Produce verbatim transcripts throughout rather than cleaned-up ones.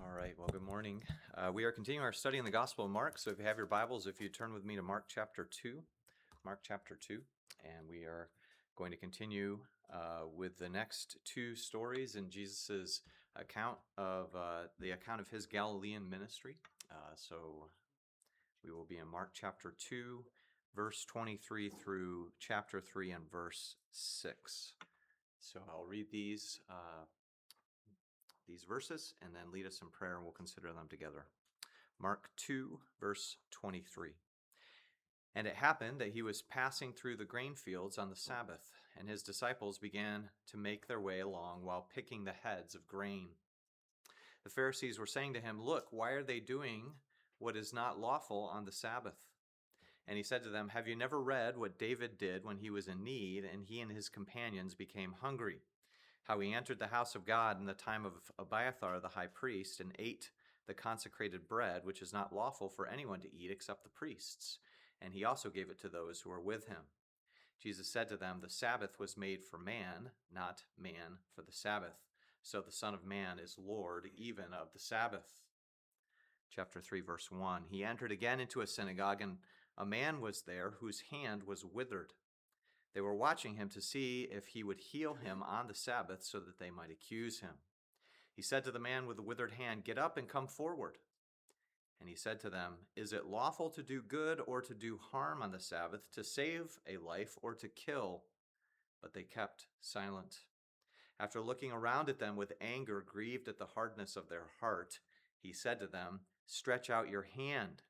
All right, well, good morning. Uh, we are continuing our study in the Gospel of Mark. So if you have your Bibles, if you turn with me to Mark chapter two, Mark chapter two, and we are going to continue uh, with the next two stories in Jesus's account of uh, the account of his Galilean ministry. Uh, so we will be in Mark chapter two, verse twenty-three through chapter three and verse six. So I'll read these uh, these verses and then lead us in prayer, and we'll consider them together. Mark two, verse twenty-three. And it happened that he was passing through the grain fields on the Sabbath, and his disciples began to make their way along while picking the heads of grain. The Pharisees were saying to him, "Look, why are they doing what is not lawful on the Sabbath?" And he said to them, "Have you never read what David did when he was in need, and he and his companions became hungry? How he entered the house of God in the time of Abiathar the high priest, and ate the consecrated bread, which is not lawful for anyone to eat except the priests. And he also gave it to those who were with him." Jesus said to them, "The Sabbath was made for man, not man for the Sabbath. So the Son of Man is Lord even of the Sabbath." Chapter three, verse one. He entered again into a synagogue, and a man was there whose hand was withered. They were watching him to see if he would heal him on the Sabbath so that they might accuse him. He said to the man with the withered hand, "Get up and come forward." And he said to them, "Is it lawful to do good or to do harm on the Sabbath, to save a life or to kill?" But they kept silent. After looking around at them with anger, grieved at the hardness of their heart, he said to them, "Stretch out your hand."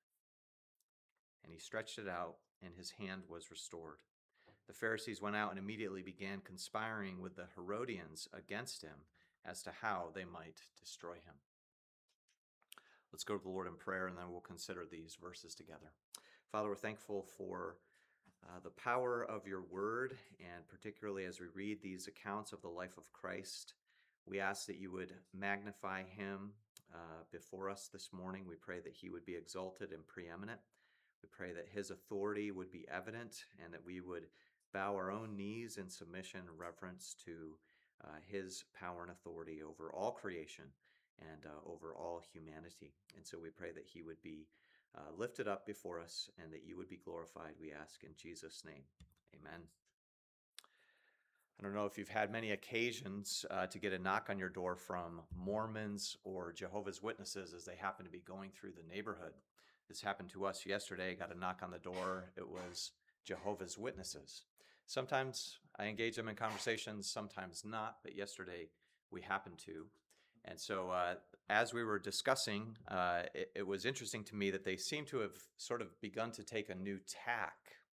And he stretched it out, and his hand was restored. The Pharisees went out and immediately began conspiring with the Herodians against him as to how they might destroy him. Let's go to the Lord in prayer, and then we'll consider these verses together. Father, we're thankful for uh, the power of your word, and particularly as we read these accounts of the life of Christ, we ask that you would magnify him uh, before us this morning. We pray that he would be exalted and preeminent. We pray that his authority would be evident, and that we would bow our own knees in submission and reverence to uh, his power and authority over all creation and uh, over all humanity. And so we pray that he would be uh, lifted up before us and that you would be glorified, we ask in Jesus' name. Amen. I don't know if you've had many occasions uh, to get a knock on your door from Mormons or Jehovah's Witnesses as they happen to be going through the neighborhood. This happened to us yesterday. Got a knock on the door. It was Jehovah's Witnesses. Sometimes I engage them in conversations, sometimes not, but yesterday we happened to. And so uh, as we were discussing, uh, it, it was interesting to me that they seem to have sort of begun to take a new tack.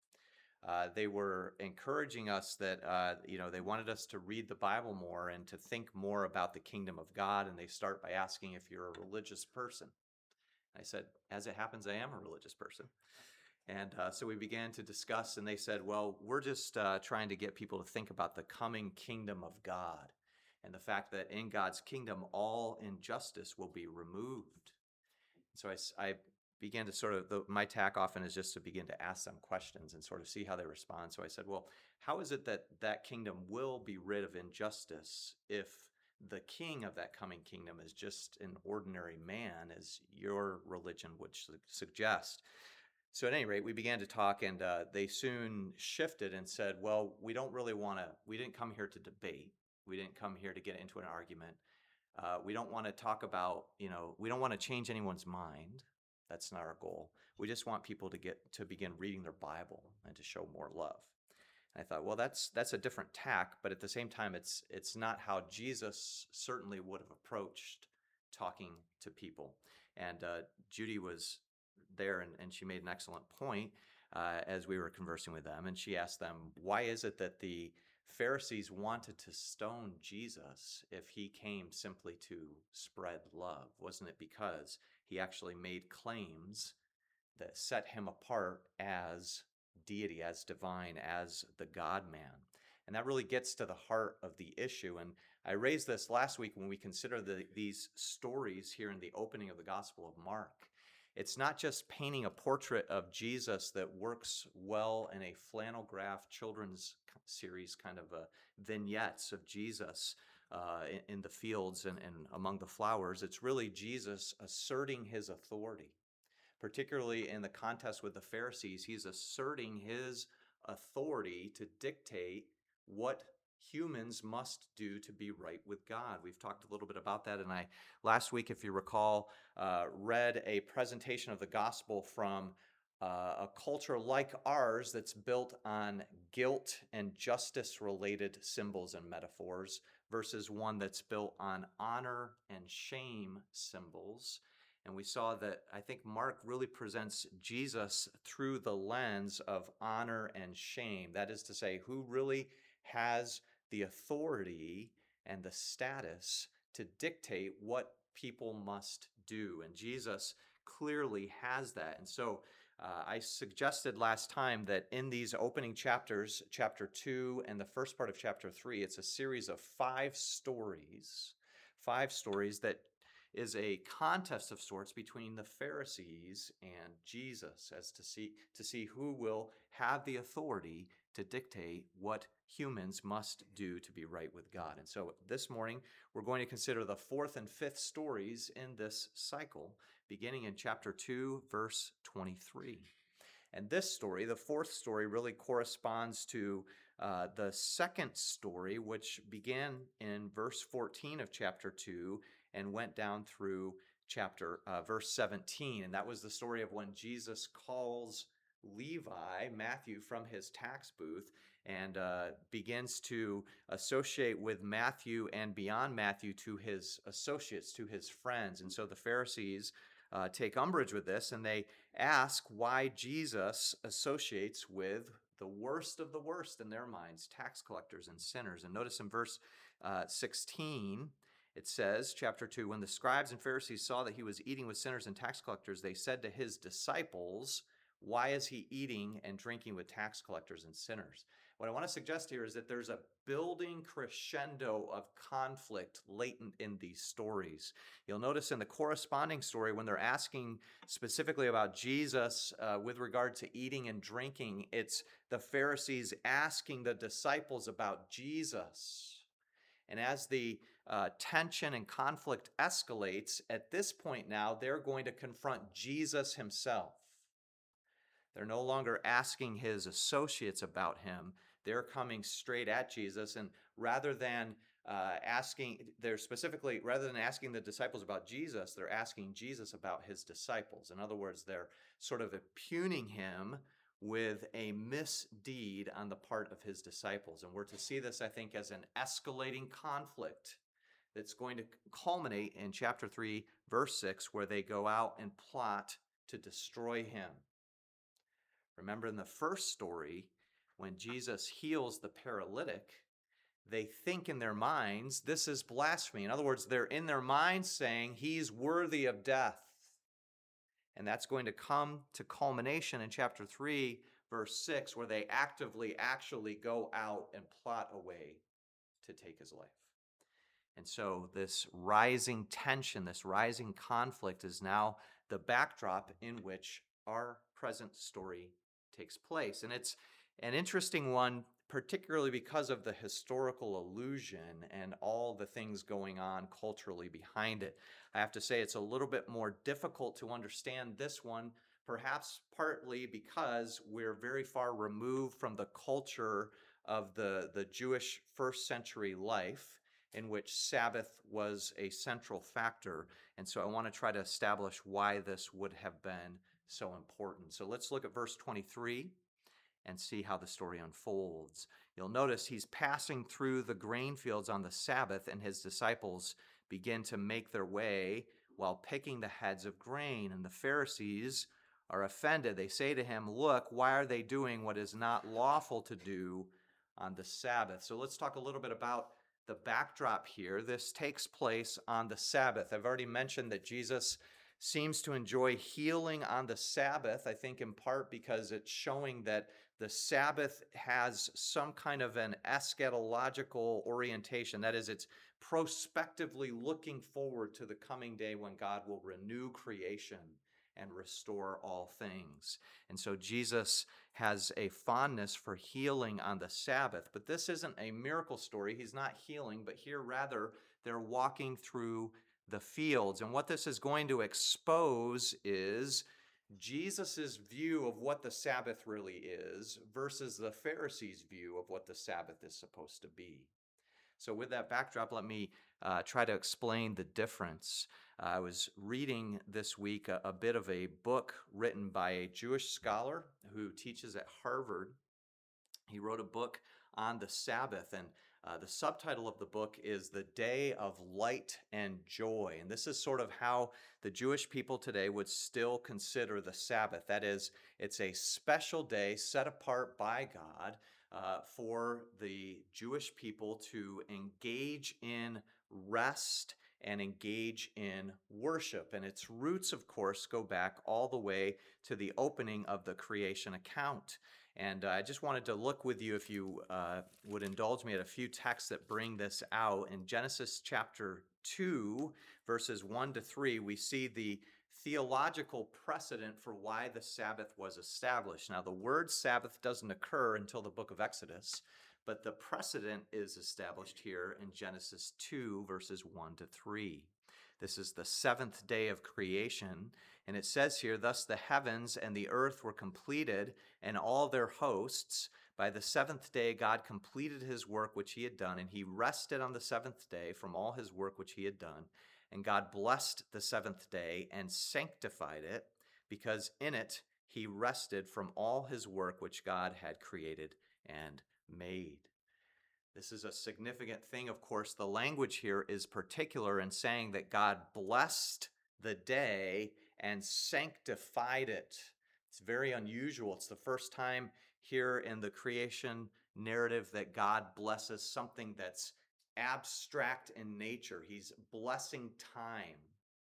Uh, they were encouraging us that, uh, you know, they wanted us to read the Bible more and to think more about the kingdom of God. And they start by asking if you're a religious person. I said, as it happens, I am a religious person. And uh, so we began to discuss, and they said, well, we're just uh, trying to get people to think about the coming kingdom of God and the fact that in God's kingdom, all injustice will be removed. So I, I began to sort of, the, my tack often is just to begin to ask them questions and sort of see how they respond. So I said, well, how is it that that kingdom will be rid of injustice if the king of that coming kingdom is just an ordinary man, as your religion would su- suggest? So at any rate, we began to talk, and uh, they soon shifted and said, well, we don't really want to, we didn't come here to debate. We didn't come here to get into an argument. Uh, we don't want to talk about, you know, we don't want to change anyone's mind. That's not our goal. We just want people to get to begin reading their Bible and to show more love. And I thought, well, that's that's a different tack, but at the same time, it's it's not how Jesus certainly would have approached talking to people. And uh, Judy was there, and, and she made an excellent point uh, as we were conversing with them. And she asked them, why is it that the Pharisees wanted to stone Jesus if he came simply to spread love? Wasn't it because he actually made claims that set him apart as deity, as divine, as the God-man? And that really gets to the heart of the issue. And I raised this last week when we consider the, these stories here in the opening of the Gospel of Mark. It's not just painting a portrait of Jesus that works well in a flannel graph children's series, kind of a vignettes of Jesus, uh, in, in the fields and, and among the flowers. It's really Jesus asserting his authority, particularly in the contest with the Pharisees. He's asserting his authority to dictate what humans must do to be right with God. We've talked a little bit about that, and I last week, if you recall, uh, read a presentation of the gospel from uh, a culture like ours that's built on guilt and justice related symbols and metaphors versus one that's built on honor and shame symbols. And we saw that I think Mark really presents Jesus through the lens of honor and shame. That is to say, who really has the authority and the status to dictate what people must do. And Jesus clearly has that. And so uh, I suggested last time that in these opening chapters, chapter two and the first part of chapter three, it's a series of five stories, five stories that is a contest of sorts between the Pharisees and Jesus as to see to see who will have the authority to dictate what humans must do to be right with God. And so this morning we're going to consider the fourth and fifth stories in this cycle, beginning in chapter two, verse twenty-three. And this story, the fourth story, really corresponds to uh, the second story, which began in verse fourteen of chapter two and went down through chapter uh, verse seventeen. And that was the story of when Jesus calls Levi, Matthew, from his tax booth and uh, begins to associate with Matthew and beyond Matthew to his associates, to his friends. And so the Pharisees uh, take umbrage with this, and they ask why Jesus associates with the worst of the worst in their minds, tax collectors and sinners. And notice in verse uh, sixteen, it says, chapter two, when the scribes and Pharisees saw that he was eating with sinners and tax collectors, they said to his disciples, why is he eating and drinking with tax collectors and sinners? What I want to suggest here is that there's a building crescendo of conflict latent in these stories. You'll notice in the corresponding story, when they're asking specifically about Jesus uh, with regard to eating and drinking, it's the Pharisees asking the disciples about Jesus. And as the uh, tension and conflict escalates, at this point now, they're going to confront Jesus himself. They're no longer asking his associates about him. They're coming straight at Jesus. And rather than uh, asking, they're specifically, rather than asking the disciples about Jesus, they're asking Jesus about his disciples. In other words, they're sort of impugning him with a misdeed on the part of his disciples. And we're to see this, I think, as an escalating conflict that's going to culminate in chapter three, verse six, where they go out and plot to destroy him. Remember in the first story, when Jesus heals the paralytic, they think in their minds, this is blasphemy. In other words, they're in their minds saying he's worthy of death. And that's going to come to culmination in chapter three, verse six, where they actively actually go out and plot a way to take his life. And so this rising tension, this rising conflict is now the backdrop in which our present story takes place. And it's an interesting one, particularly because of the historical allusion and all the things going on culturally behind it. I have to say it's a little bit more difficult to understand this one, perhaps partly because we're very far removed from the culture of the, the Jewish first century life, in which Sabbath was a central factor. And so I want to try to establish why this would have been so important. So let's look at verse twenty-three and see how the story unfolds. You'll notice he's passing through the grain fields on the Sabbath, and his disciples begin to make their way while picking the heads of grain. And the Pharisees are offended. They say to him, look, why are they doing what is not lawful to do on the Sabbath? So let's talk a little bit about the backdrop here. This takes place on the Sabbath. I've already mentioned that Jesus seems to enjoy healing on the Sabbath, I think in part because it's showing that the Sabbath has some kind of an eschatological orientation. That is, it's prospectively looking forward to the coming day when God will renew creation and restore all things. And so Jesus has a fondness for healing on the Sabbath. But this isn't a miracle story. He's not healing, but here rather they're walking through the fields. And what this is going to expose is Jesus' view of what the Sabbath really is versus the Pharisees' view of what the Sabbath is supposed to be. So with that backdrop, let me uh, try to explain the difference. Uh, I was reading this week a, a bit of a book written by a Jewish scholar who teaches at Harvard. He wrote a book on the Sabbath, and uh, the subtitle of the book is The Day of Light and Joy. And this is sort of how the Jewish people today would still consider the Sabbath. That is, it's a special day set apart by God uh, for the Jewish people to engage in rest and engage in worship. And its roots, of course, go back all the way to the opening of the creation account. And uh, I just wanted to look with you, if you uh, would indulge me, at a few texts that bring this out. In Genesis chapter two, verses one to three, we see the theological precedent for why the Sabbath was established. Now, the word Sabbath doesn't occur until the book of Exodus, but the precedent is established here in Genesis two, verses one to three. This is the seventh day of creation, and it says here, "Thus the heavens and the earth were completed, and all their hosts. By the seventh day God completed his work which he had done, and he rested on the seventh day from all his work which he had done. And God blessed the seventh day and sanctified it, because in it he rested from all his work which God had created and made." This is a significant thing, of course. The language here is particular in saying that God blessed the day and sanctified it. It's very unusual. It's the first time here in the creation narrative that God blesses something that's abstract in nature. He's blessing time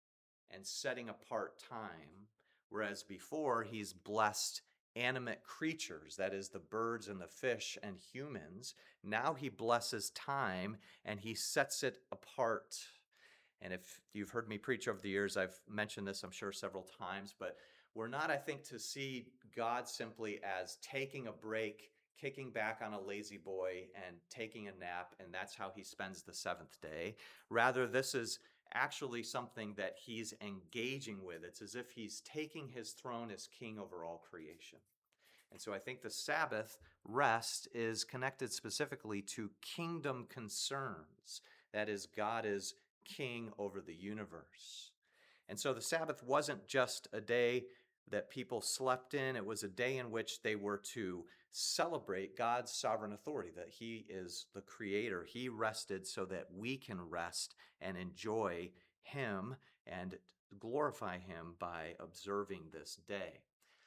and setting apart time, whereas before he's blessed animate creatures, that is the birds and the fish and humans. Now he blesses time and he sets it apart. And if you've heard me preach over the years, I've mentioned this, I'm sure, several times, but we're not, I think, to see God simply as taking a break, kicking back on a lazy boy and taking a nap, and that's how he spends the seventh day. Rather, this is actually something that he's engaging with. It's as if he's taking his throne as king over all creation. And so I think the Sabbath rest is connected specifically to kingdom concerns. That is, God is king over the universe. And so the Sabbath wasn't just a day that people slept in. It was a day in which they were to celebrate God's sovereign authority, that he is the creator. He rested so that we can rest and enjoy him and glorify him by observing this day.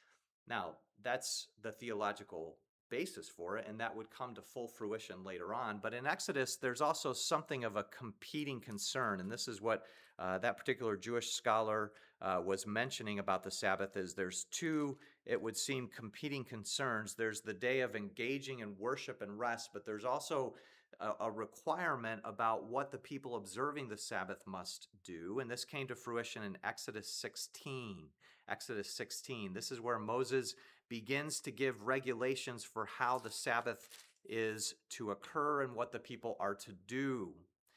Now, that's the theological basis for it, and that would come to full fruition later on. But in Exodus, there's also something of a competing concern, and this is what uh, that particular Jewish scholar uh, was mentioning about the Sabbath, is there's two, it would seem, competing concerns. There's the day of engaging in worship and rest, but there's also a, a requirement about what the people observing the Sabbath must do, and this came to fruition in Exodus sixteen. Exodus sixteen. This is where Moses begins to give regulations for how the Sabbath is to occur and what the people are to do.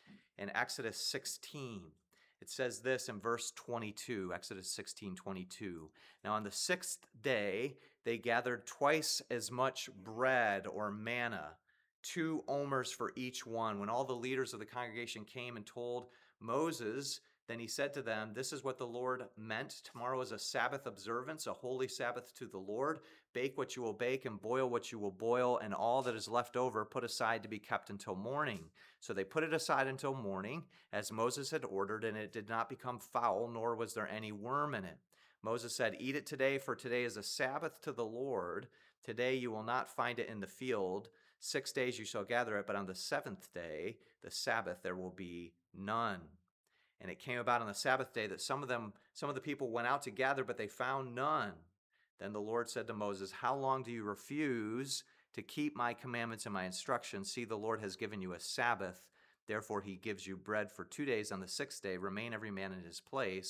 In Exodus sixteen, it says this in verse twenty-two, Exodus sixteen, twenty-two. "Now on the sixth day they gathered twice as much bread or manna, two omers for each one. When all the leaders of the congregation came and told Moses, then he said to them, 'This is what the Lord meant. Tomorrow is a Sabbath observance, a holy Sabbath to the Lord. Bake what you will bake and boil what you will boil, and all that is left over put aside to be kept until morning.' So they put it aside until morning, as Moses had ordered, and it did not become foul, nor was there any worm in it. Moses said, 'Eat it today, for today is a Sabbath to the Lord. Today you will not find it in the field. Six days you shall gather it, but on the seventh day, the Sabbath, there will be none.' And it came about on the Sabbath day that some of them, some of the people went out to gather, but they found none. Then the Lord said to Moses, 'How long do you refuse to keep my commandments and my instructions? See, the Lord has given you a Sabbath. Therefore he gives you bread for two days. On the sixth day, remain every man in his place.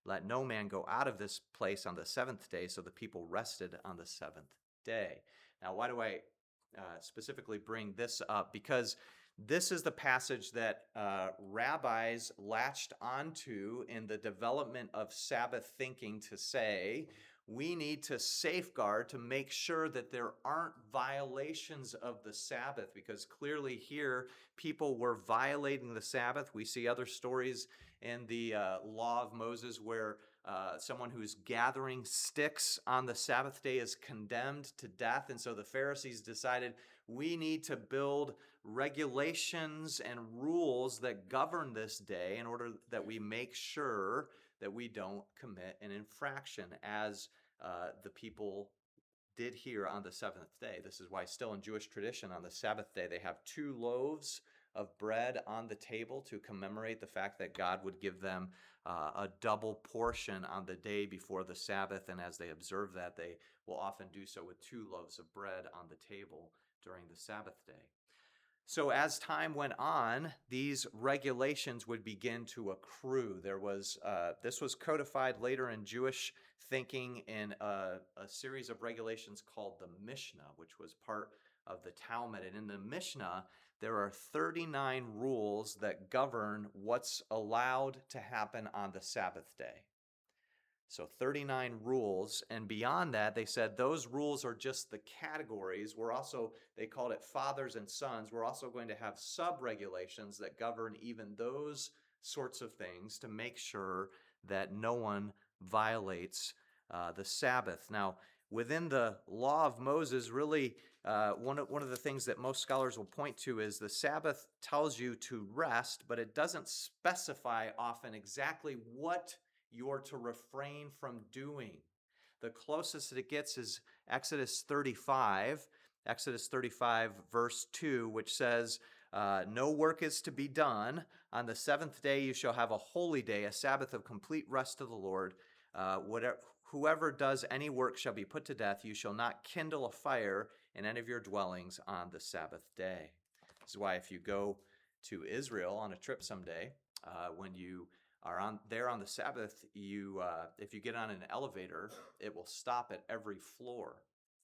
let no man go out of this place on the seventh day. So the people rested on the seventh day. Now, why do I uh, specifically bring this up? Because this is the passage that uh, rabbis latched onto in the development of Sabbath thinking to say, we need to safeguard to make sure that there aren't violations of the Sabbath, because clearly here people were violating the Sabbath. We see other stories in the uh, law of Moses where uh, someone who's gathering sticks on the Sabbath day is condemned to death. And so the Pharisees decided we need to build regulations and rules that govern this day in order that we make sure that we don't commit an infraction as uh, the people did here on the seventh day. This is why still in Jewish tradition on the Sabbath day they have two loaves of bread on the table to commemorate the fact that God would give them uh, a double portion on the day before the Sabbath, and as they observe that, they will often do so with two loaves of bread on the table during the Sabbath day. So as time went on, these regulations would begin to accrue. There was uh, this was codified later in Jewish thinking in a, a series of regulations called the Mishnah, which was part of the Talmud. And in the Mishnah, there are thirty-nine rules that govern what's allowed to happen on the Sabbath day. So thirty-nine rules, and beyond that, they said those rules are just the categories. We're also, they called it fathers and sons. We're also going to have sub-regulations that govern even those sorts of things to make sure that no one violates uh, the Sabbath. Now, within the law of Moses, really, uh, one, of, one of the things that most scholars will point to is the Sabbath tells you to rest, but it doesn't specify often exactly what you're to refrain from doing. The closest that it gets is Exodus thirty-five, Exodus thirty-five, verse two, which says, uh, no work is to be done. On the seventh day you shall have a holy day, a Sabbath of complete rest to the Lord. Uh, whatever, whoever does any work shall be put to death. You shall not kindle a fire in any of your dwellings on the Sabbath day. This is why if you go to Israel on a trip someday, uh, when you are on there on the Sabbath, you uh, if you get on an elevator, it will stop at every floor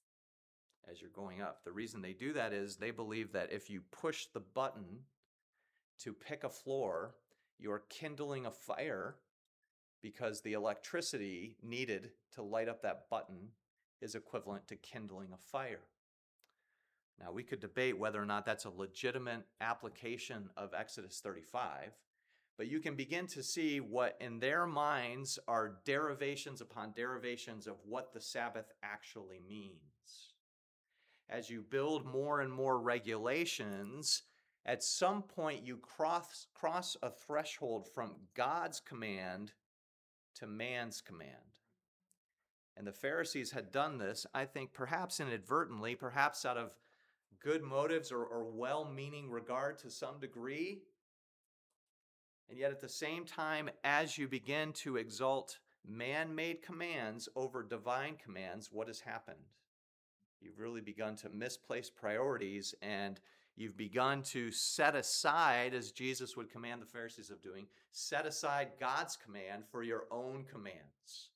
as you're going up. The reason they do that is they believe that if you push the button to pick a floor, you're kindling a fire, because the electricity needed to light up that button is equivalent to kindling a fire. Now, we could debate whether or not that's a legitimate application of Exodus thirty-five, but you can begin to see what in their minds are derivations upon derivations of what the Sabbath actually means. As you build more and more regulations, at some point you cross, cross a threshold from God's command to man's command. And the Pharisees had done this, I think, perhaps inadvertently, perhaps out of good motives or, or well-meaning regard to some degree. And yet at the same time, as you begin to exalt man-made commands over divine commands, what has happened? You've really begun to misplace priorities, and you've begun to set aside, as Jesus would command the Pharisees of doing, set aside God's command for your own commands.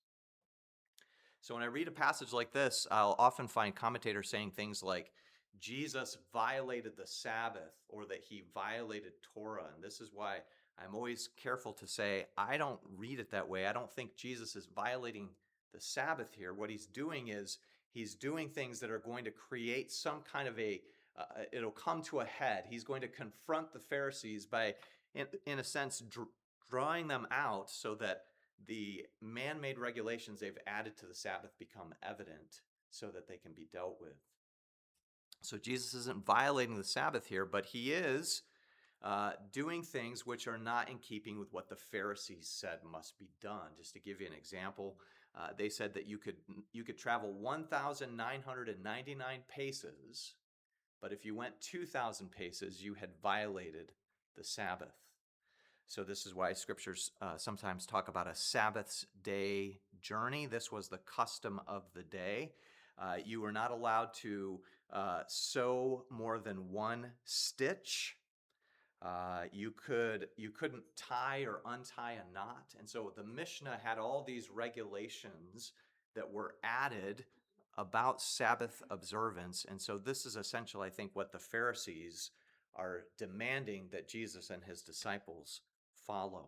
So when I read a passage like this, I'll often find commentators saying things like, Jesus violated the Sabbath, or that he violated Torah. And this is why I'm always careful to say, I don't read it that way. I don't think Jesus is violating the Sabbath here. What he's doing is he's doing things that are going to create some kind of a, uh, it'll come to a head. He's going to confront the Pharisees by, in, in a sense, dr- drawing them out so that the man-made regulations they've added to the Sabbath become evident so that they can be dealt with. So Jesus isn't violating the Sabbath here, but he is uh, doing things which are not in keeping with what the Pharisees said must be done. Just to give you an example, uh, they said that you could you could travel one thousand nine hundred ninety-nine paces, but if you went two thousand paces, you had violated the Sabbath. So this is why scriptures uh, sometimes talk about a Sabbath's day journey. This was the custom of the day. Uh, you were not allowed to uh, sew more than one stitch. Uh, you could you couldn't tie or untie a knot, and so the Mishnah had all these regulations that were added about Sabbath observance, and so this is essentially, I think, what the Pharisees are demanding that Jesus and his disciples follow.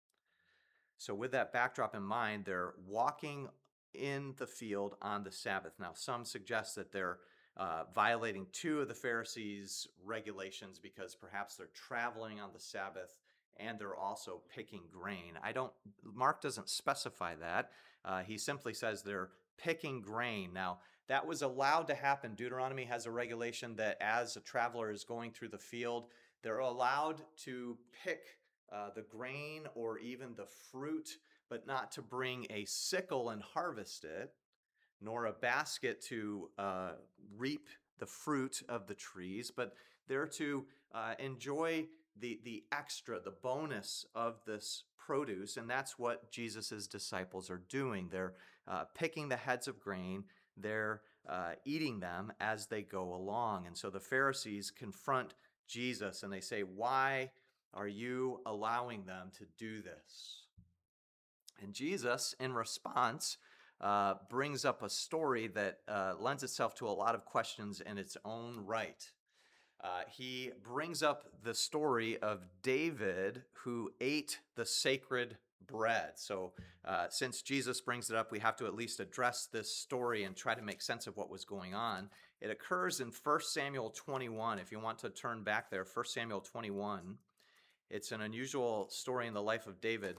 So, with that backdrop in mind, they're walking in the field on the Sabbath. Now, some suggest that they're uh, violating two of the Pharisees' regulations because perhaps they're traveling on the Sabbath and they're also picking grain. I don't, Mark doesn't specify that. Uh, he simply says they're picking grain. Now, that was allowed to happen. Deuteronomy has a regulation that as a traveler is going through the field, they're allowed to pick uh, the grain or even the fruit, but not to bring a sickle and harvest it, nor a basket to uh, reap the fruit of the trees, but they're to uh, enjoy the, the extra, the bonus of this produce, and that's what Jesus' disciples are doing. They're uh, picking the heads of grain, they're uh, eating them as they go along. And so the Pharisees confront Jesus and they say, "Why are you allowing them to do this?" And Jesus, in response, uh, brings up a story that uh, lends itself to a lot of questions in its own right. Uh, he brings up the story of David who ate the sacred bread. So, uh, since Jesus brings it up, we have to at least address this story and try to make sense of what was going on. It occurs in First Samuel twenty-one. If you want to turn back there, First Samuel twenty-one. It's an unusual story in the life of David.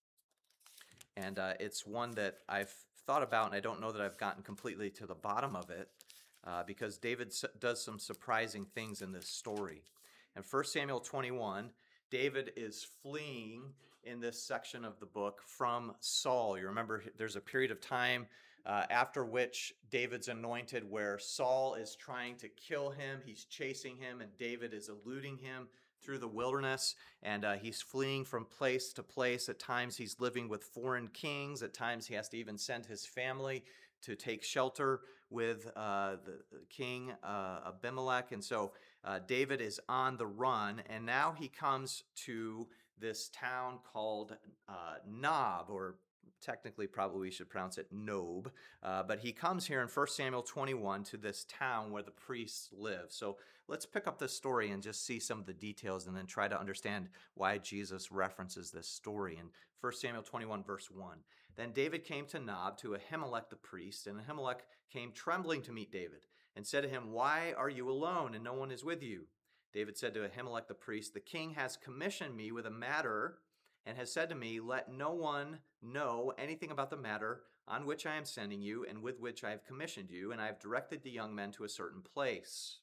And uh, it's one that I've thought about, and I don't know that I've gotten completely to the bottom of it, uh, because David s- does some surprising things in this story. In First Samuel twenty-one, David is fleeing in this section of the book from Saul. You remember there's a period of time uh, after which David's anointed where Saul is trying to kill him. He's chasing him, and David is eluding him through the wilderness, and uh, he's fleeing from place to place. At times he's living with foreign kings. At times he has to even send his family to take shelter with uh, the, the king uh, Abimelech. And so uh, David is on the run, and now he comes to this town called uh, Nob, or technically probably we should pronounce it Nob, uh, but he comes here in First Samuel twenty-one to this town where the priests live. So let's pick up this story and just see some of the details and then try to understand why Jesus references this story. In First Samuel twenty-one, verse one, "Then David came to Nob to Ahimelech the priest, and Ahimelech came trembling to meet David and said to him, 'Why are you alone and no one is with you?' David said to Ahimelech the priest, 'The king has commissioned me with a matter and has said to me, let no one know anything about the matter on which I am sending you and with which I have commissioned you, and I have directed the young men to a certain place.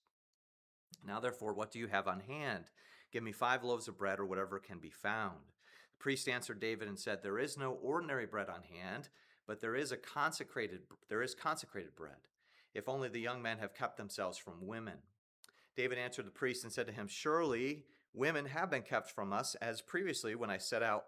Now, therefore, what do you have on hand? Give me five loaves of bread or whatever can be found.' The priest answered David and said, 'There is no ordinary bread on hand, but there is a consecrated there is consecrated bread, if only the young men have kept themselves from women.' David answered the priest and said to him, 'Surely women have been kept from us, as previously when I set out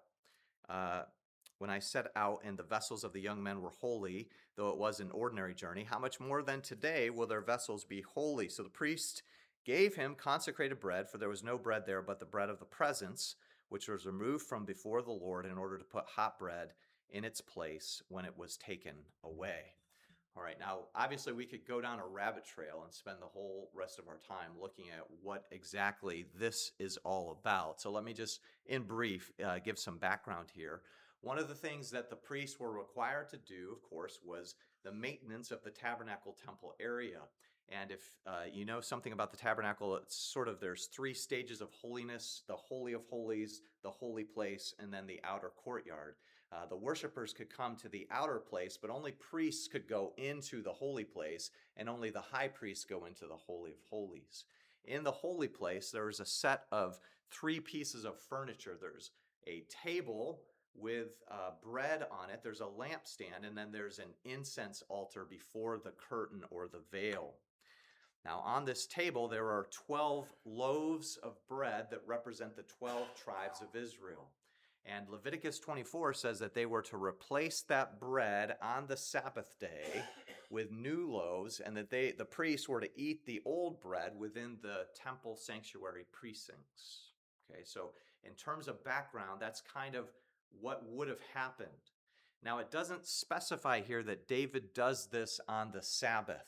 uh, when I set out and the vessels of the young men were holy, though it was an ordinary journey. How much more then today will their vessels be holy?' So the priest gave him consecrated bread, for there was no bread there but the bread of the presence, which was removed from before the Lord in order to put hot bread in its place when it was taken away." All right, now obviously we could go down a rabbit trail and spend the whole rest of our time looking at what exactly this is all about. So let me just, in brief, uh, give some background here. One of the things that the priests were required to do, of course, was the maintenance of the tabernacle temple area. And if uh, you know something about the tabernacle, it's sort of there's three stages of holiness: the Holy of Holies, the holy place, and then the outer courtyard. Uh, the worshipers could come to the outer place, but only priests could go into the holy place, and only the high priest go into the Holy of Holies. In the holy place, there is a set of three pieces of furniture. There's a table with uh, bread on it, there's a lampstand, and then there's an incense altar before the curtain or the veil. Now, on this table, there are twelve loaves of bread that represent the twelve tribes of Israel. And Leviticus twenty-four says that they were to replace that bread on the Sabbath day with new loaves, and that they, the priests were to eat the old bread within the temple sanctuary precincts. Okay, so in terms of background, that's kind of what would have happened. Now, it doesn't specify here that David does this on the Sabbath,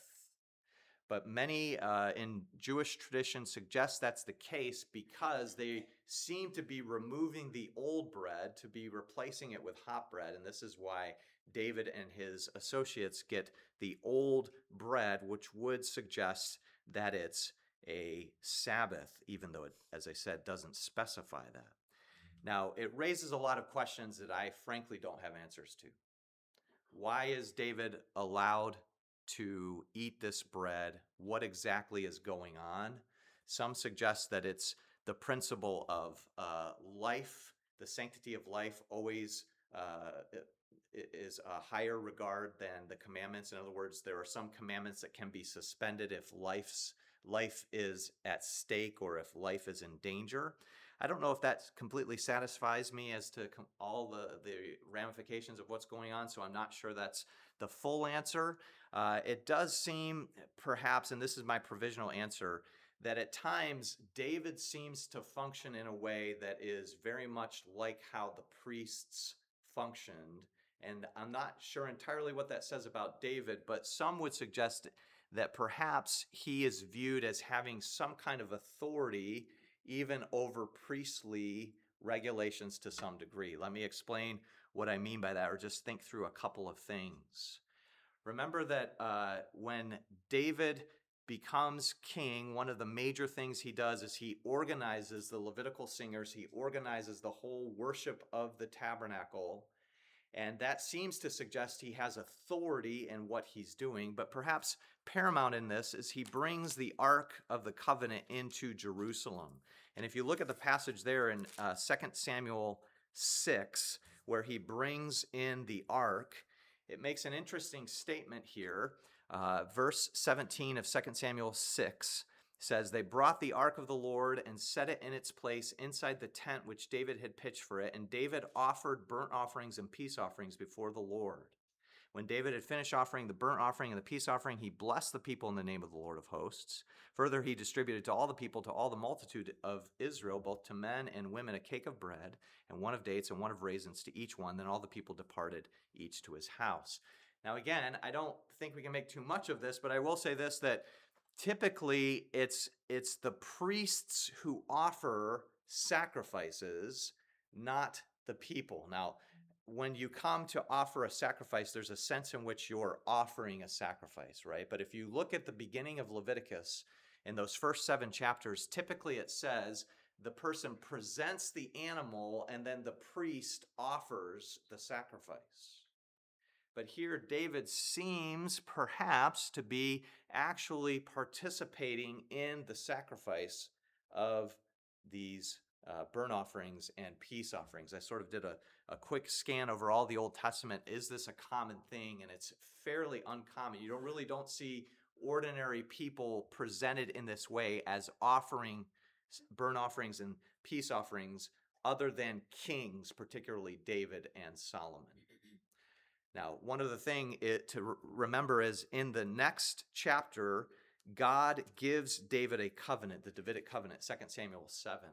but many uh, in Jewish tradition suggest that's the case because they seem to be removing the old bread to be replacing it with hot bread, and this is why David and his associates get the old bread, which would suggest that it's a Sabbath, even though it, as I said, doesn't specify that. Now, it raises a lot of questions that I frankly don't have answers to. Why is David allowed to eat this bread? What exactly is going on? Some suggest that it's the principle of uh, life, the sanctity of life always uh, is a higher regard than the commandments. In other words, there are some commandments that can be suspended if life's life is at stake or if life is in danger. I don't know if that completely satisfies me as to com- all the, the ramifications of what's going on, so I'm not sure that's the full answer. Uh, it does seem, perhaps, and this is my provisional answer, that at times David seems to function in a way that is very much like how the priests functioned. And I'm not sure entirely what that says about David, but some would suggest that perhaps he is viewed as having some kind of authority even over priestly regulations to some degree. Let me explain what I mean by that, or just think through a couple of things. Remember that uh, when David becomes king, one of the major things he does is he organizes the Levitical singers, he organizes the whole worship of the tabernacle. And that seems to suggest he has authority in what he's doing. But perhaps paramount in this is he brings the Ark of the Covenant into Jerusalem. And if you look at the passage there in uh, Second Samuel six, where he brings in the Ark, it makes an interesting statement here. Uh, verse seventeen of Second Samuel six says, "They brought the ark of the Lord and set it in its place inside the tent which David had pitched for it. And David offered burnt offerings and peace offerings before the Lord. When David had finished offering the burnt offering and the peace offering, he blessed the people in the name of the Lord of hosts. Further, he distributed to all the people, to all the multitude of Israel, both to men and women, a cake of bread and one of dates and one of raisins to each one. Then all the people departed, each to his house." Now, again, I don't think we can make too much of this, but I will say this, that typically it's it's the priests who offer sacrifices, not the people. Now, when you come to offer a sacrifice, there's a sense in which you're offering a sacrifice, right? But if you look at the beginning of Leviticus, in those first seven chapters, typically it says the person presents the animal and then the priest offers the sacrifice. But here, David seems perhaps to be actually participating in the sacrifice of these uh, burnt offerings and peace offerings. I sort of did a, a quick scan over all the Old Testament. Is this a common thing? And it's fairly uncommon. You don't really don't see ordinary people presented in this way as offering burnt offerings and peace offerings other than kings, particularly David and Solomon. Now, one other thing it, to re- remember is in the next chapter, God gives David a covenant, the Davidic covenant, Second Samuel seven.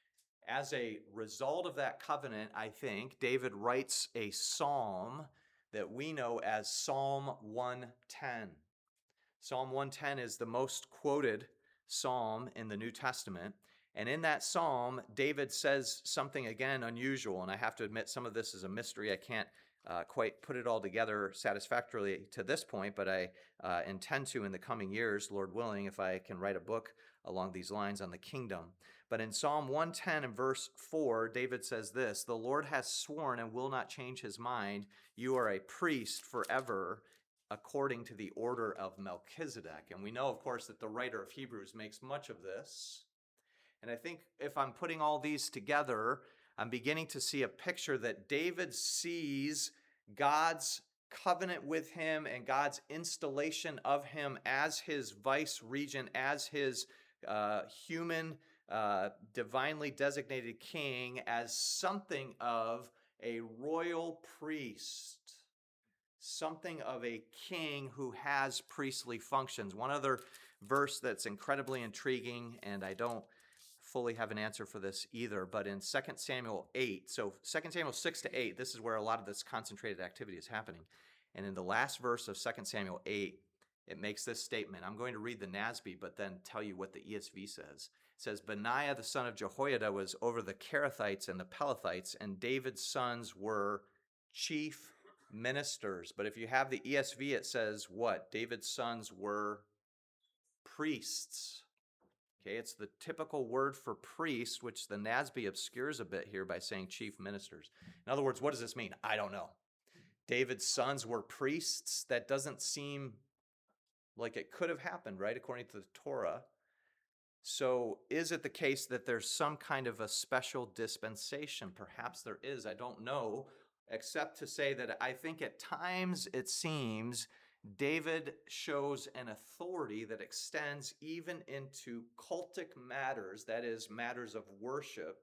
As a result of that covenant, I think, David writes a psalm that we know as Psalm one ten. Psalm one ten is the most quoted psalm in the New Testament. And in that psalm, David says something, again, unusual. And I have to admit, some of this is a mystery. I can't uh, quite put it all together satisfactorily to this point, but I uh, intend to in the coming years, Lord willing, if I can write a book along these lines on the kingdom. But in Psalm one ten and verse four, David says this: "The Lord has sworn and will not change his mind. You are a priest forever, according to the order of Melchizedek." And we know, of course, that the writer of Hebrews makes much of this. And I think if I'm putting all these together, I'm beginning to see a picture that David sees God's covenant with him and God's installation of him as his vice regent, as his uh, human, uh, divinely designated king, as something of a royal priest, something of a king who has priestly functions. One other verse that's incredibly intriguing, and I don't fully have an answer for this either, but in Second Samuel eight, so Second Samuel six to eight, this is where a lot of this concentrated activity is happening. And in the last verse of Second Samuel eight, it makes this statement. I'm going to read the N A S B, but then tell you what the E S V says. It says, Benaiah the son of Jehoiada was over the Kerethites and the Pelethites, and David's sons were chief ministers. But if you have the E S V, it says what? David's sons were priests. Okay, it's the typical word for priest, which the N A S B obscures a bit here by saying chief ministers. In other words, what does this mean? I don't know. David's sons were priests. That doesn't seem like it could have happened, right, according to the Torah. So is it the case that there's some kind of a special dispensation? Perhaps there is. I don't know, except to say that I think at times it seems David shows an authority that extends even into cultic matters, that is, matters of worship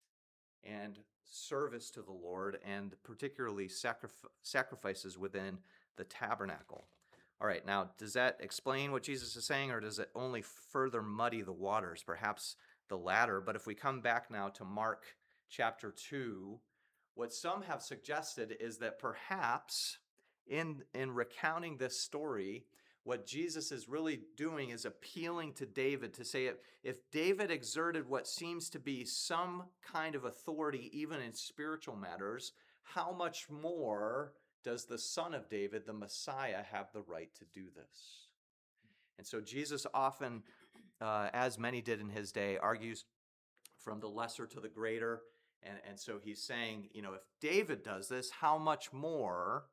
and service to the Lord, and particularly sacrif- sacrifices within the tabernacle. All right, now, does that explain what Jesus is saying, or does it only further muddy the waters? Perhaps the latter. But if we come back now to Mark chapter two, what some have suggested is that perhaps in, in recounting this story, what Jesus is really doing is appealing to David to say, if, if David exerted what seems to be some kind of authority, even in spiritual matters, how much more does the Son of David, the Messiah, have the right to do this? And so Jesus often, uh, as many did in his day, argues from the lesser to the greater. And, and so he's saying, you know, if David does this, how much more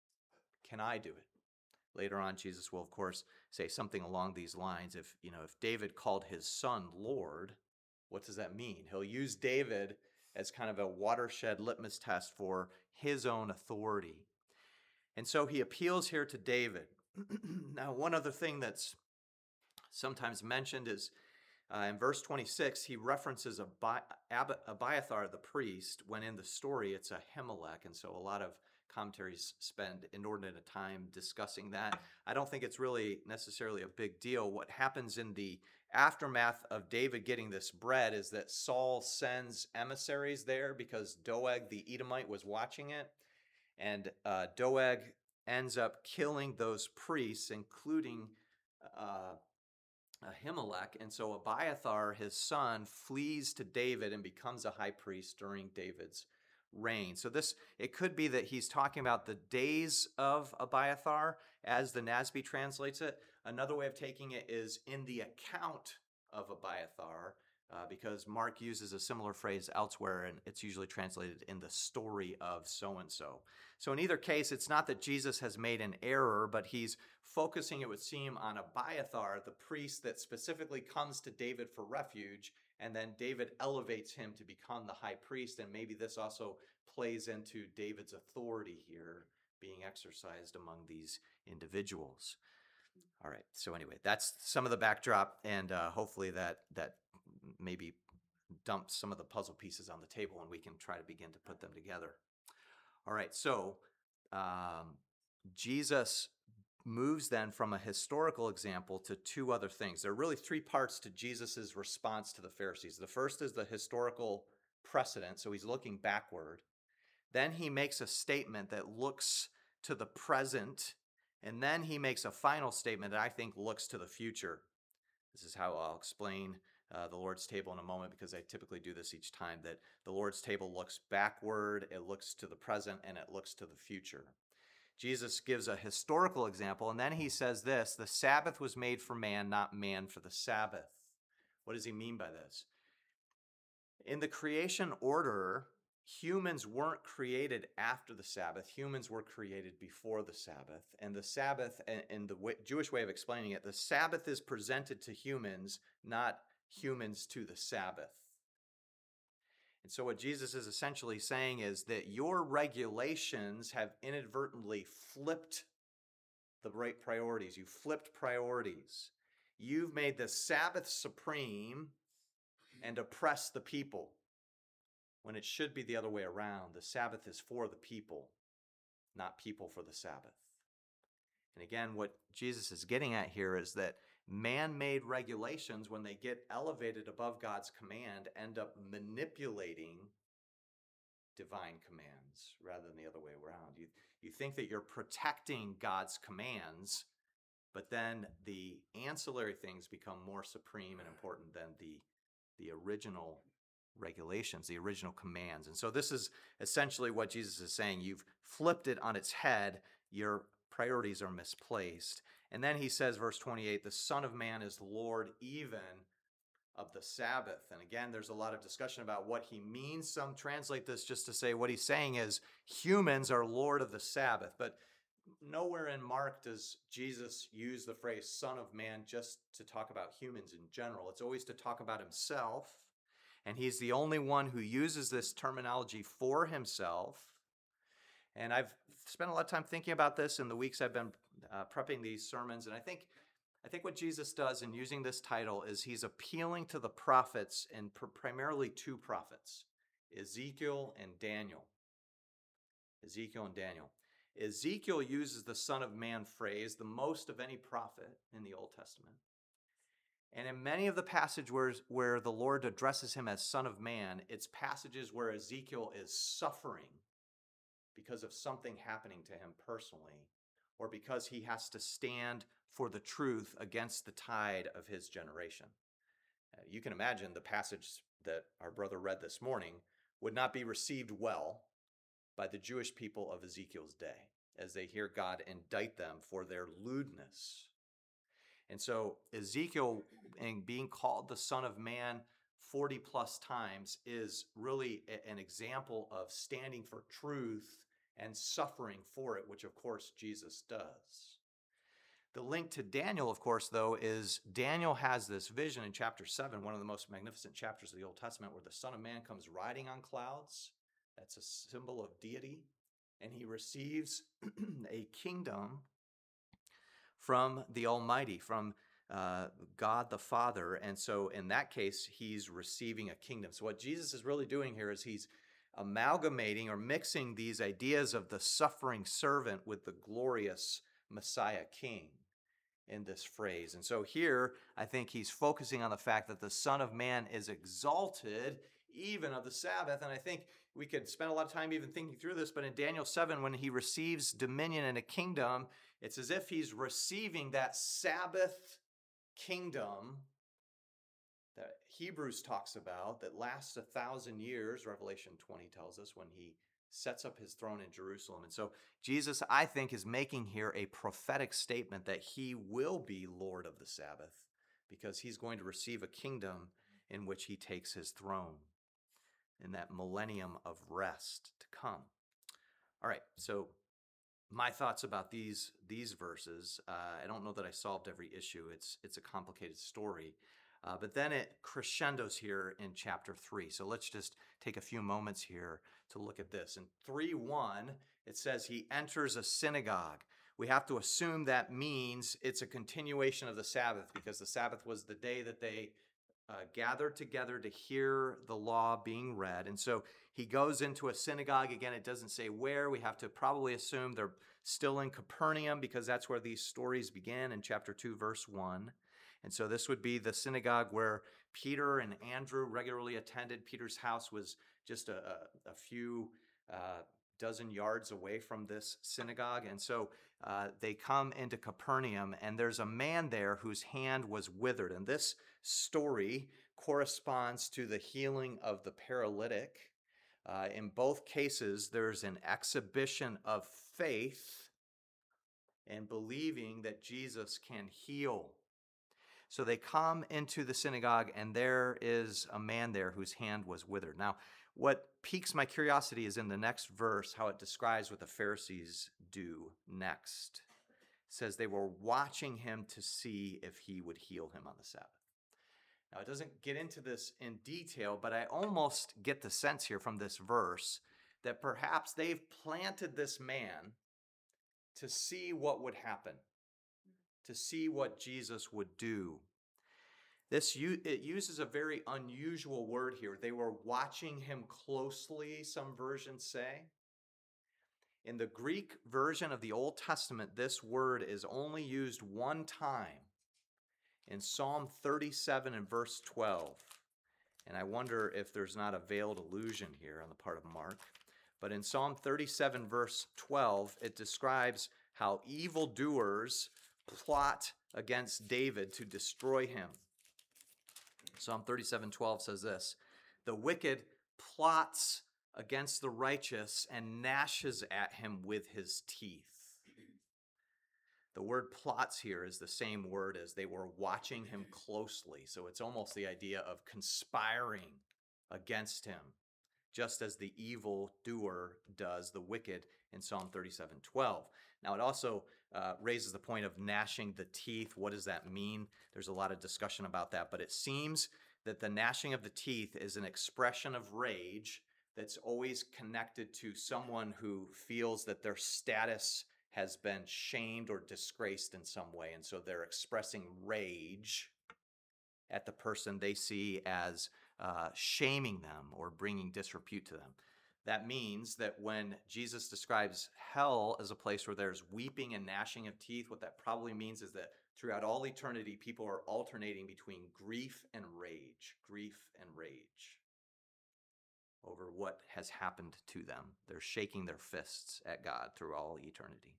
can I do it? Later on, Jesus will, of course, say something along these lines. If, you know, if David called his son Lord, what does that mean? He'll use David as kind of a watershed litmus test for his own authority. And so he appeals here to David. Now, one other thing that's sometimes mentioned is uh, in verse twenty-six, he references Abi- Ab- Abiathar the priest, when in the story it's Ahimelech. And so a lot of commentaries spend inordinate time discussing that. I don't think it's really necessarily a big deal. What happens in the aftermath of David getting this bread is that Saul sends emissaries there because Doeg the Edomite was watching it. And uh, Doeg ends up killing those priests, including uh, Ahimelech. And so Abiathar, his son, flees to David and becomes a high priest during David's reign. So this, it could be that he's talking about the days of Abiathar as the N A S B translates it. Another way of taking it is in the account of Abiathar, uh, because Mark uses a similar phrase elsewhere, and it's usually translated in the story of so-and-so. So in either case, it's not that Jesus has made an error, but he's focusing, it would seem, on Abiathar, the priest that specifically comes to David for refuge, and then David elevates him to become the high priest, and maybe this also plays into David's authority here being exercised among these individuals. All right, so anyway, that's some of the backdrop, and uh, hopefully that that maybe dumps some of the puzzle pieces on the table, and we can try to begin to put them together. All right, so um, Jesus moves then from a historical example to two other things. There are really three parts to Jesus's response to the Pharisees. The first is the historical precedent, so he's looking backward. Then he makes a statement that looks to the present, and then he makes a final statement that I think looks to the future. This is how I'll explain uh, the Lord's table in a moment, because I typically do this each time, that the Lord's table looks backward, it looks to the present, and it looks to the future. Jesus gives a historical example, and then he says this: the Sabbath was made for man, not man for the Sabbath. What does he mean by this? In the creation order, humans weren't created after the Sabbath. Humans were created before the Sabbath. And the Sabbath, in the Jewish way of explaining it, the Sabbath is presented to humans, not humans to the Sabbath. And so what Jesus is essentially saying is that your regulations have inadvertently flipped the right priorities. You flipped priorities. You've made the Sabbath supreme and oppressed the people, when it should be the other way around. The Sabbath is for the people, not people for the Sabbath. And again, what Jesus is getting at here is that man-made regulations, when they get elevated above God's command, end up manipulating divine commands rather than the other way around. You, you think that you're protecting God's commands, but then the ancillary things become more supreme and important than the, the original regulations, the original commands. And so this is essentially what Jesus is saying. You've flipped it on its head. Your priorities are misplaced. And then he says, verse twenty-eight, the Son of Man is Lord even of the Sabbath. And again, there's a lot of discussion about what he means. Some translate this just to say what he's saying is humans are Lord of the Sabbath. But nowhere in Mark does Jesus use the phrase Son of Man just to talk about humans in general. It's always to talk about himself. And he's the only one who uses this terminology for himself. And I've spent a lot of time thinking about this in the weeks I've been uh, prepping these sermons. And I think I think what Jesus does in using this title is he's appealing to the prophets, and pr- primarily two prophets, Ezekiel and Daniel. Ezekiel and Daniel. Ezekiel uses the Son of Man phrase the most of any prophet in the Old Testament. And in many of the passages where, where the Lord addresses him as Son of Man, it's passages where Ezekiel is suffering because of something happening to him personally, or because he has to stand for the truth against the tide of his generation. Uh, you can imagine the passage that our brother read this morning would not be received well by the Jewish people of Ezekiel's day as they hear God indict them for their lewdness. And so Ezekiel, and being called the Son of Man forty plus times, is really a, an example of standing for truth and suffering for it, which of course Jesus does. The link to Daniel, of course, though, is Daniel has this vision in chapter seven, one of the most magnificent chapters of the Old Testament, where the Son of Man comes riding on clouds. That's a symbol of deity. And he receives a kingdom from the Almighty, from uh, God the Father. And so in that case, he's receiving a kingdom. So what Jesus is really doing here is he's amalgamating or mixing these ideas of the suffering servant with the glorious Messiah King in this phrase. And so here, I think he's focusing on the fact that the Son of Man is exalted even of the Sabbath. And I think we could spend a lot of time even thinking through this, but in Daniel seven, when he receives dominion and a kingdom, it's as if he's receiving that Sabbath kingdom that Hebrews talks about that lasts a thousand years. Revelation twenty tells us when he sets up his throne in Jerusalem. And so Jesus, I think, is making here a prophetic statement that he will be Lord of the Sabbath because he's going to receive a kingdom in which he takes his throne in that millennium of rest to come. All right, so my thoughts about these these verses. Uh, I don't know that I solved every issue. It's it's a complicated story. Uh, but then it crescendos here in chapter three. So let's just take a few moments here to look at this. In three one, it says he enters a synagogue. We have to assume that means it's a continuation of the Sabbath, because the Sabbath was the day that they uh, gathered together to hear the law being read. And so he goes into a synagogue. Again, it doesn't say where. We have to probably assume they're still in Capernaum, because that's where these stories begin in chapter two, verse one. And so this would be the synagogue where Peter and Andrew regularly attended. Peter's house was just a, a, a few uh, dozen yards away from this synagogue. And so uh, they come into Capernaum, and there's a man there whose hand was withered. And this story corresponds to the healing of the paralytic. Uh, in both cases, there's an exhibition of faith and believing that Jesus can heal. So they come into the synagogue, and there is a man there whose hand was withered. Now, what piques my curiosity is in the next verse, how it describes what the Pharisees do next. It says they were watching him to see if he would heal him on the Sabbath. Now, it doesn't get into this in detail, but I almost get the sense here from this verse that perhaps they've planted this man to see what would happen, to see what Jesus would do. This it uses a very unusual word here. They were watching him closely, some versions say. In the Greek version of the Old Testament, this word is only used one time, in Psalm thirty-seven and verse twelve. And I wonder if there's not a veiled allusion here on the part of Mark. But in Psalm thirty-seven, verse twelve, it describes how evildoers plot against David to destroy him. Psalm thirty-seven twelve says this, "The wicked plots against the righteous and gnashes at him with his teeth." The word plots here is the same word as they were watching him closely. So it's almost the idea of conspiring against him, just as the evil doer does, the wicked, in Psalm thirty-seven twelve. Now, it also uh, raises the point of gnashing the teeth. What does that mean? There's a lot of discussion about that, but it seems that the gnashing of the teeth is an expression of rage that's always connected to someone who feels that their status has been shamed or disgraced in some way, and so they're expressing rage at the person they see as uh, shaming them or bringing disrepute to them. That means that when Jesus describes hell as a place where there's weeping and gnashing of teeth, what that probably means is that throughout all eternity, people are alternating between grief and rage, grief and rage over what has happened to them. They're shaking their fists at God through all eternity.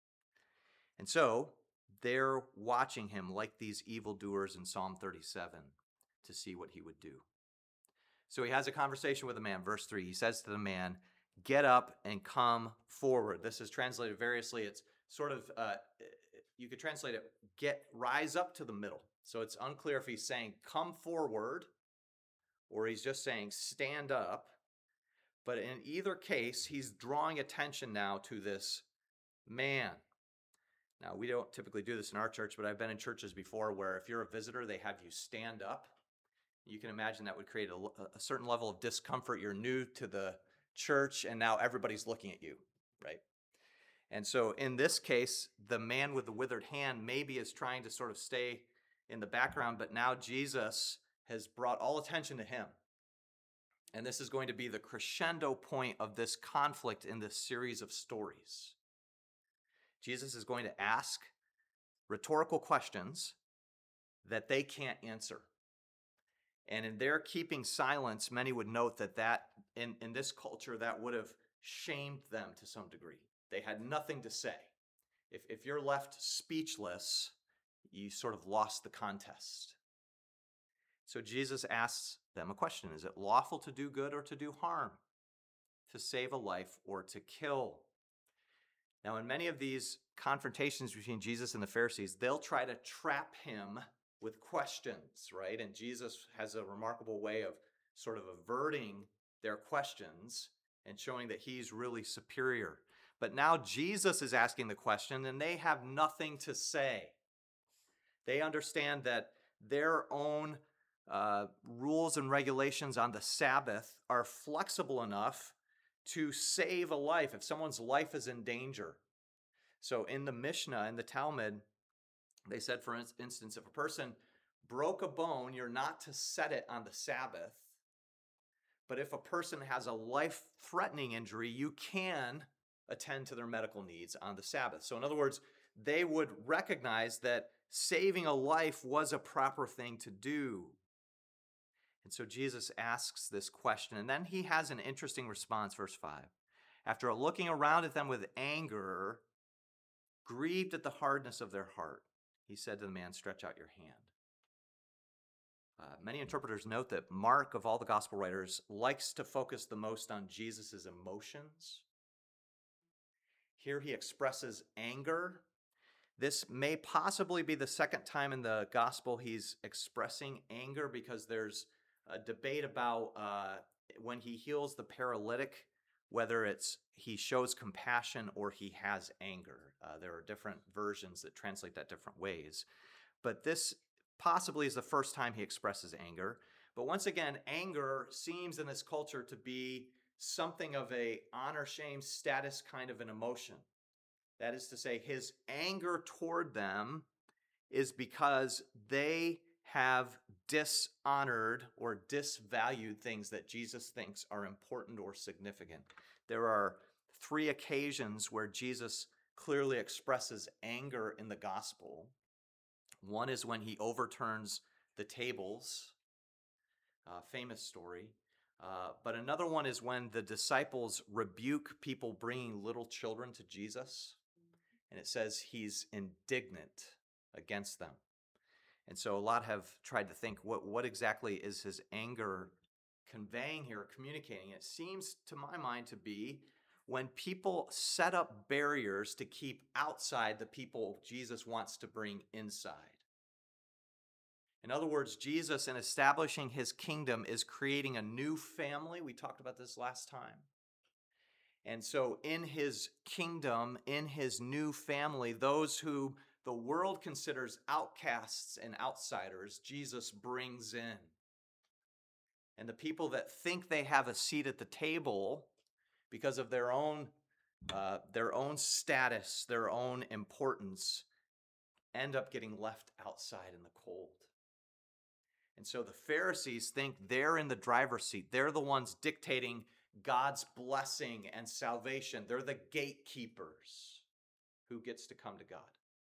And so they're watching him like these evildoers in Psalm thirty-seven to see what he would do. So he has a conversation with a man. Verse three, he says to the man, "Get up and come forward." This is translated variously. It's sort of, uh, you could translate it, get, rise up to the middle. So it's unclear if he's saying come forward or he's just saying stand up. But in either case, he's drawing attention now to this man. Now, we don't typically do this in our church, but I've been in churches before where if you're a visitor, they have you stand up. You can imagine that would create a, a certain level of discomfort. You're new to the church, and now everybody's looking at you, right? And so in this case, the man with the withered hand maybe is trying to sort of stay in the background, but now Jesus has brought all attention to him. And this is going to be the crescendo point of this conflict in this series of stories. Jesus is going to ask rhetorical questions that they can't answer. And in their keeping silence, many would note that, that in, in this culture, that would have shamed them to some degree. They had nothing to say. If, if you're left speechless, you sort of lost the contest. So Jesus asks them a question. Is it lawful to do good or to do harm? To save a life or to kill? Now, in many of these confrontations between Jesus and the Pharisees, they'll try to trap him with questions, right? And Jesus has a remarkable way of sort of averting their questions and showing that he's really superior. But now Jesus is asking the question, and they have nothing to say. They understand that their own uh, rules and regulations on the Sabbath are flexible enough to save a life if someone's life is in danger. So in the Mishnah, in the Talmud, they said, for instance, if a person broke a bone, you're not to set it on the Sabbath. But if a person has a life-threatening injury, you can attend to their medical needs on the Sabbath. So in other words, they would recognize that saving a life was a proper thing to do. And so Jesus asks this question, and then he has an interesting response, verse five. After looking around at them with anger, grieved at the hardness of their heart, he said to the man, "Stretch out your hand." Uh, many interpreters note that Mark, of all the gospel writers, likes to focus the most on Jesus' emotions. Here he expresses anger. This may possibly be the second time in the gospel he's expressing anger, because there's a debate about uh, when he heals the paralytic, whether it's he shows compassion or he has anger. Uh, there are different versions that translate that different ways. But this possibly is the first time he expresses anger. But once again, anger seems in this culture to be something of a honor, shame, status kind of an emotion. That is to say, his anger toward them is because they have dishonored or disvalued things that Jesus thinks are important or significant. There are three occasions where Jesus clearly expresses anger in the gospel. One is when he overturns the tables, uh, famous story. Uh, but another one is when the disciples rebuke people bringing little children to Jesus. And it says he's indignant against them. And so a lot have tried to think, what, what exactly is his anger conveying here, communicating? It seems to my mind to be when people set up barriers to keep outside the people Jesus wants to bring inside. In other words, Jesus, in establishing his kingdom, is creating a new family. We talked about this last time. And so in his kingdom, in his new family, those who the world considers outcasts and outsiders, Jesus brings in. And the people that think they have a seat at the table because of their own, uh, their own status, their own importance, end up getting left outside in the cold. And so the Pharisees think they're in the driver's seat. They're the ones dictating God's blessing and salvation. They're the gatekeepers who gets to come to God.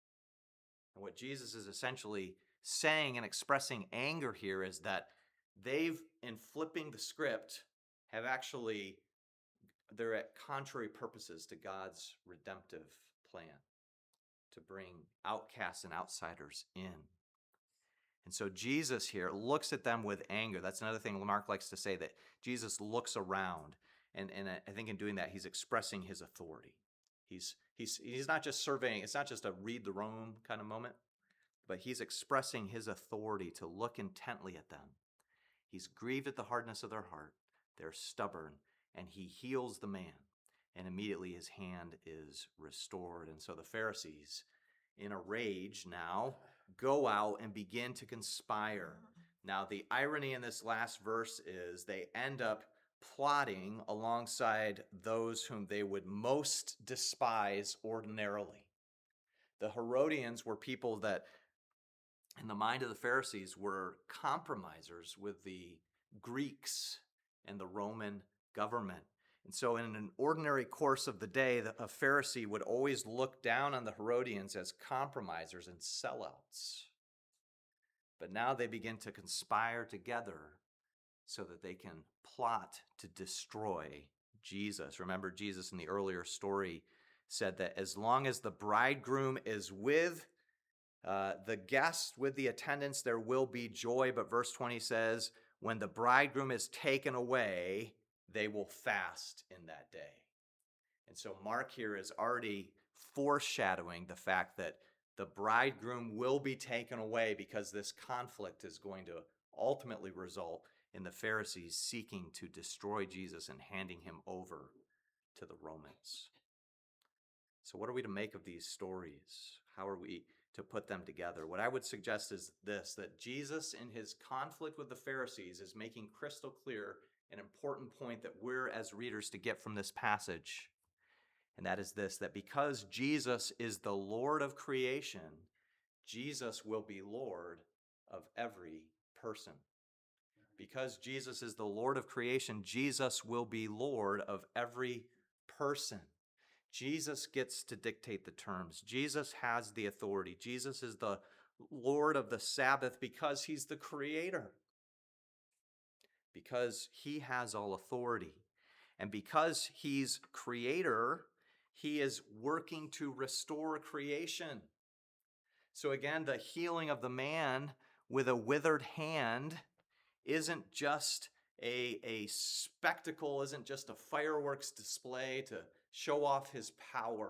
And what Jesus is essentially saying and expressing anger here is that they've, in flipping the script, have actually, they're at contrary purposes to God's redemptive plan to bring outcasts and outsiders in. And so Jesus here looks at them with anger. That's another thing Mark likes to say, that Jesus looks around. And, and I think in doing that, he's expressing his authority. He's, he's, he's not just surveying. It's not just a read the room kind of moment, but he's expressing his authority to look intently at them. He's grieved at the hardness of their heart. They're stubborn, and he heals the man. And immediately his hand is restored. And so the Pharisees, in a rage now, go out and begin to conspire. Now, the irony in this last verse is they end up plotting alongside those whom they would most despise ordinarily. The Herodians were people that, in the mind of the Pharisees, were compromisers with the Greeks and the Roman government. And so in an ordinary course of the day, a Pharisee would always look down on the Herodians as compromisers and sellouts. But now they begin to conspire together so that they can plot to destroy Jesus. Remember, Jesus in the earlier story said that as long as the bridegroom is with uh, the guests, with the attendants, there will be joy. But verse twenty says, when the bridegroom is taken away, they will fast in that day. And so Mark here is already foreshadowing the fact that the bridegroom will be taken away because this conflict is going to ultimately result in the Pharisees seeking to destroy Jesus and handing him over to the Romans. So what are we to make of these stories? How are we to put them together? What I would suggest is this, that Jesus in his conflict with the Pharisees is making crystal clear an important point that we're as readers to get from this passage. And that is this, that because Jesus is the Lord of creation, Jesus will be Lord of every person. Because Jesus is the Lord of creation, Jesus will be Lord of every person. Jesus gets to dictate the terms. Jesus has the authority. Jesus is the Lord of the Sabbath because he's the creator. Because he has all authority. And because he's creator, he is working to restore creation. So again, the healing of the man with a withered hand isn't just a, a spectacle, isn't just a fireworks display to show off his power.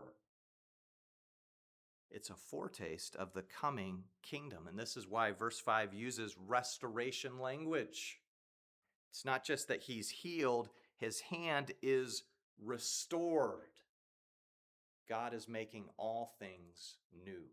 It's a foretaste of the coming kingdom. And this is why verse five uses restoration language. It's not just that he's healed, his hand is restored. God is making all things new.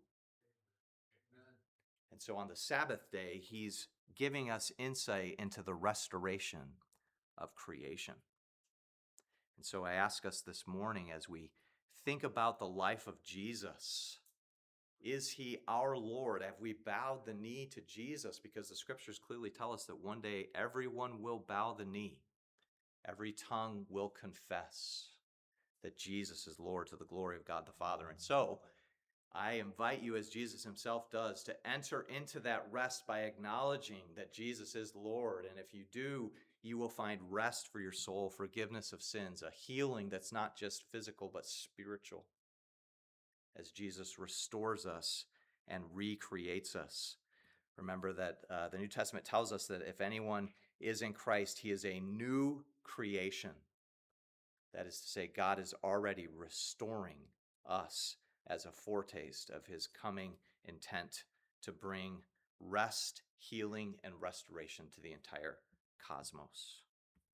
And so on the Sabbath day, he's giving us insight into the restoration of creation. And so I ask us this morning as we think about the life of Jesus, is he our Lord? Have we bowed the knee to Jesus? Because the scriptures clearly tell us that one day everyone will bow the knee. Every tongue will confess that Jesus is Lord to the glory of God the Father. And so I invite you, as Jesus himself does, to enter into that rest by acknowledging that Jesus is Lord. And if you do, you will find rest for your soul, forgiveness of sins, a healing that's not just physical but spiritual, as Jesus restores us and recreates us. Remember that uh, the New Testament tells us that if anyone is in Christ, he is a new creation. That is to say, God is already restoring us as a foretaste of his coming intent to bring rest, healing, and restoration to the entire cosmos.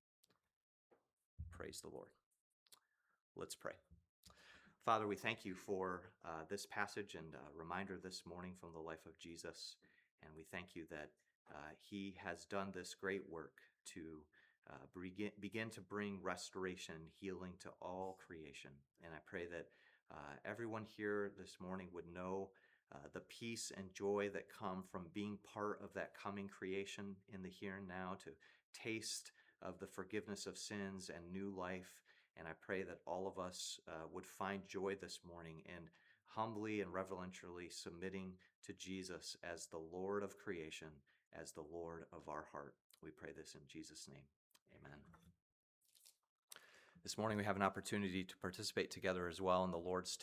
Praise the Lord. Let's pray. Father, we thank you for uh, this passage and a reminder this morning from the life of Jesus. And we thank you that uh, he has done this great work to uh, begin, begin to bring restoration, healing to all creation. And I pray that uh, everyone here this morning would know uh, the peace and joy that come from being part of that coming creation in the here and now, to taste of the forgiveness of sins and new life. And I pray that all of us uh, would find joy this morning in humbly and reverentially submitting to Jesus as the Lord of creation, as the Lord of our heart. We pray this in Jesus' name. Amen. This morning we have an opportunity to participate together as well in the Lord's